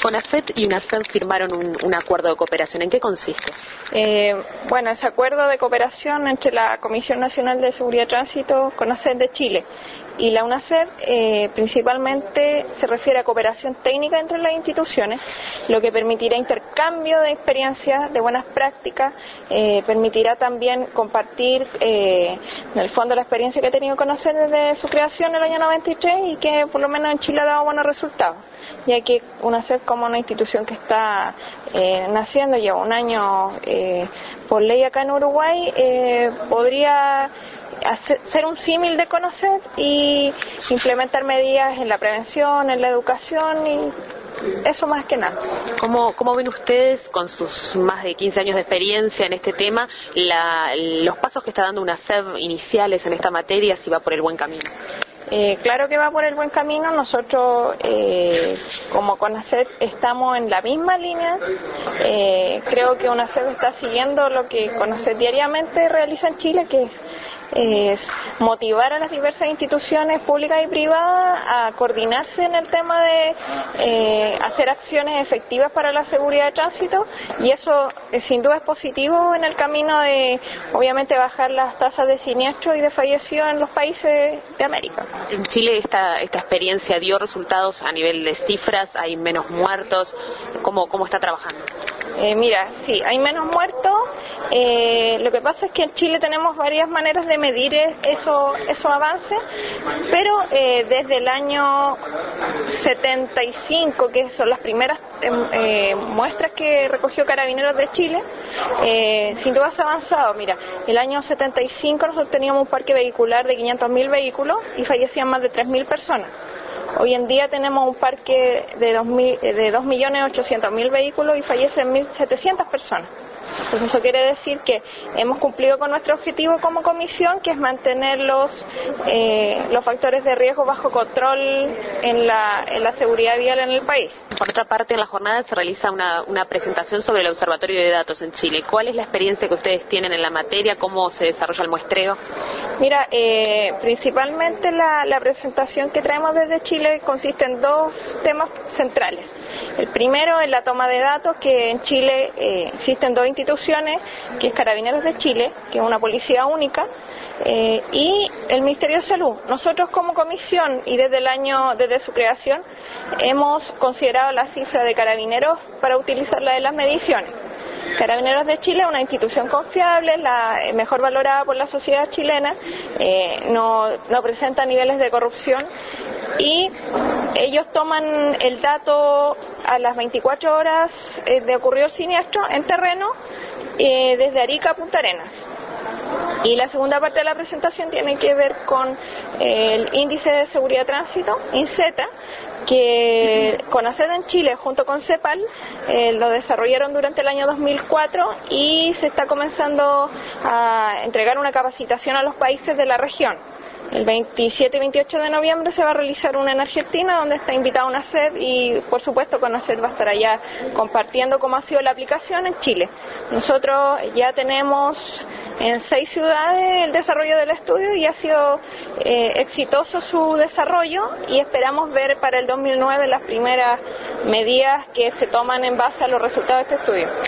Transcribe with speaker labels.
Speaker 1: CONACET y UNACEF firmaron un acuerdo de cooperación. ¿En qué consiste?
Speaker 2: Bueno, ese acuerdo de cooperación entre la Comisión Nacional de Seguridad de Tránsito, CONACET de Chile, y la UNACEF principalmente se refiere a cooperación técnica entre las instituciones, lo que permitirá intercambio de experiencias, de buenas prácticas, permitirá también compartir en el fondo la experiencia que ha tenido CONACET desde su creación en el año 93 y que por lo menos en Chile ha dado buenos resultados, ya que UNACEF, como una institución que está naciendo, lleva un año por ley acá en Uruguay, podría ser un símil de CONACET y implementar medidas en la prevención, en la educación y eso más que nada.
Speaker 1: ¿Cómo ven ustedes, con sus más de 15 años de experiencia en este tema, los pasos que está dando UNACEF iniciales en esta materia, si va por el buen camino?
Speaker 2: Claro que va por el buen camino. Nosotros como CONACET estamos en la misma línea. Creo que UNACEF está siguiendo lo que CONACET diariamente realiza en Chile, que es motivar a las diversas instituciones públicas y privadas a coordinarse en el tema de hacer acciones efectivas para la seguridad de tránsito, y eso sin duda es positivo en el camino de obviamente bajar las tasas de siniestros y de fallecidos en los países de América.
Speaker 1: En Chile esta experiencia dio resultados a nivel de cifras, hay menos muertos, ¿cómo está trabajando?
Speaker 2: Mira, sí, hay menos muertos. Lo que pasa es que en Chile tenemos varias maneras de medir esos avances, pero desde el año 75, que son las primeras muestras que recogió Carabineros de Chile, sin duda se ha avanzado. Mira, el año 75 nosotros teníamos un parque vehicular de 500.000 vehículos y fallecían más de 3.000 personas. Hoy en día tenemos un parque de 2.800.000 vehículos y fallecen 1.700 personas. Entonces eso quiere decir que hemos cumplido con nuestro objetivo como comisión, que es mantener los factores de riesgo bajo control en la seguridad vial en el país.
Speaker 1: Por otra parte, en la jornada se realiza una presentación sobre el Observatorio de Datos en Chile. ¿Cuál es la experiencia que ustedes tienen en la materia? ¿Cómo se desarrolla el muestreo?
Speaker 2: Mira, principalmente la presentación que traemos desde Chile consiste en dos temas centrales. El primero es la toma de datos, que en Chile existen dos instituciones, que es Carabineros de Chile, que es una policía única, y el Ministerio de Salud. Nosotros como comisión y desde su creación hemos considerado la cifra de Carabineros para utilizarla en las mediciones. Carabineros de Chile es una institución confiable, la mejor valorada por la sociedad chilena, no presenta niveles de corrupción y ellos toman el dato a las 24 horas de ocurrido el siniestro en terreno desde Arica a Punta Arenas. Y la segunda parte de la presentación tiene que ver con el índice de seguridad de tránsito, INSETA, que CONACET en Chile junto con CEPAL lo desarrollaron durante el año 2004 y se está comenzando a entregar una capacitación a los países de la región. El 27 y 28 de noviembre se va a realizar una en Argentina, donde está invitada UNACEF y por supuesto CONACET va a estar allá compartiendo cómo ha sido la aplicación en Chile. Nosotros ya tenemos en 6 ciudades el desarrollo del estudio y ha sido exitoso su desarrollo y esperamos ver para el 2009 las primeras medidas que se toman en base a los resultados de este estudio.